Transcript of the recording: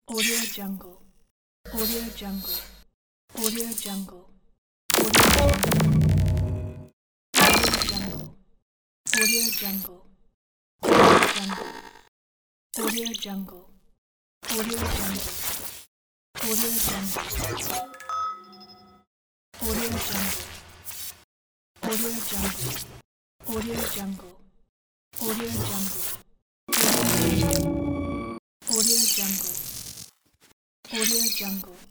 Audio Jungle. Audio Jungle. Audio Jungle. Audio Jungle. Audio Jungle. Audio Jungle. Audio Jungle. Audio Jungle. Audio Jungle. Audio Jungle. Audio Jungle. Audio Jungle. Audio Jungle. Audio Jungle. Audio Jungle.